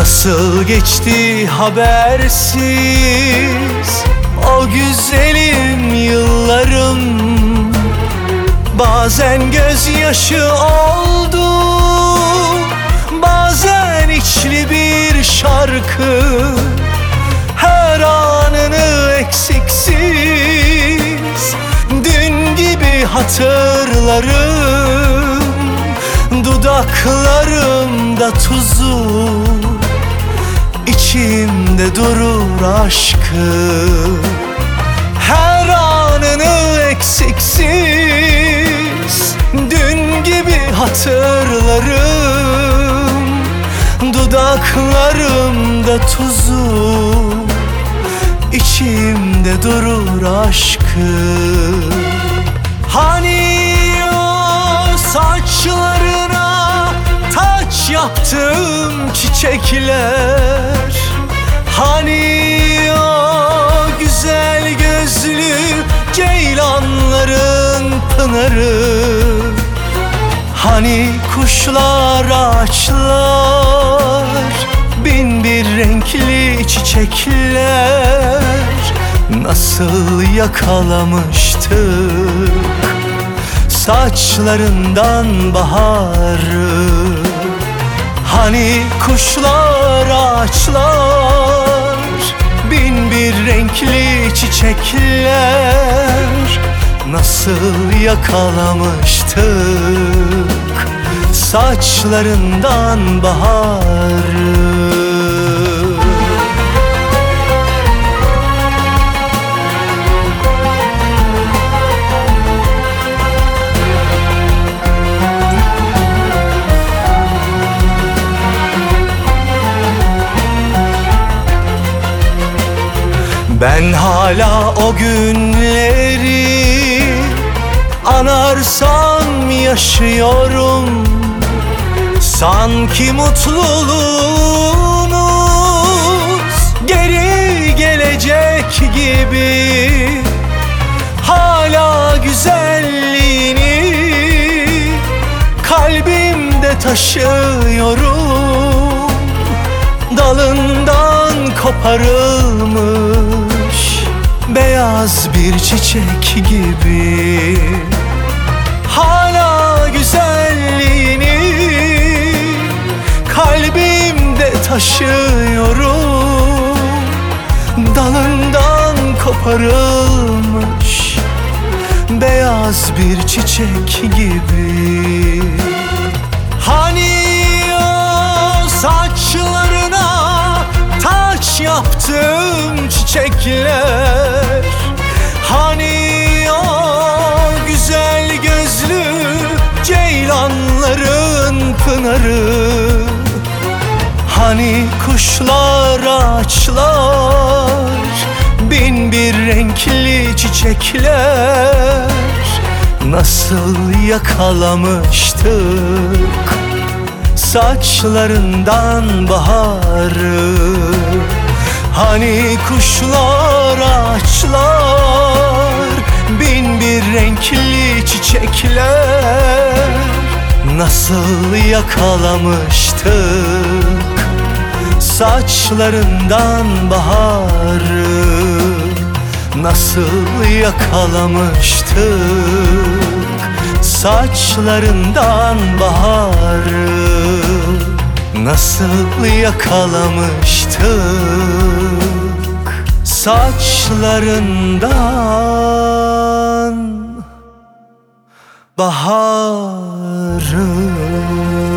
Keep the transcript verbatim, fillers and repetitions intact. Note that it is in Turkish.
Nasıl geçti habersiz o güzelim yıllarım. Bazen gözyaşı oldu, bazen içli bir şarkı. Her anını eksiksiz dün gibi hatırlarım. Dudaklarımda tuzu, İçimde durur aşkı. Her anını eksiksiz dün gibi hatırlarım. Dudaklarımda tuzu, İçimde durur aşkı. Hani o saçlarına taç yaptığım çiçekler, hani o güzel gözlü ceylanların pınarı, hani kuşlar, ağaçlar, bin bir renkli çiçekler. Nasıl yakalamıştık saçlarından baharı. Hani kuşlar, ağaçlar, bin bir renkli çiçekler. Nasıl yakalamıştık saçlarından baharı. Ben hala o günleri anarsam yaşıyorum. Sanki mutluluğumuz geri gelecek gibi. Hala güzelliğini kalbimde taşıyorum. Dalından koparılmış beyaz bir çiçek gibi. Hala güzelliğini kalbimde taşıyorum. Dalından koparılmış beyaz bir çiçek gibi. Hani o saçlarına taç yaptığım çiçekler, hani o güzel gözlü ceylanların pınarı, hani kuşlar, ağaçlar, bin bir renkli çiçekler. Nasıl yakalamıştık saçlarından baharı. Hani kuşlar, ağaçlar, bin bir renkli çiçekler. Nasıl yakalamıştık saçlarından baharı. Nasıl yakalamıştık saçlarından baharı. Nasıl yakalamıştık saçlarından baharı.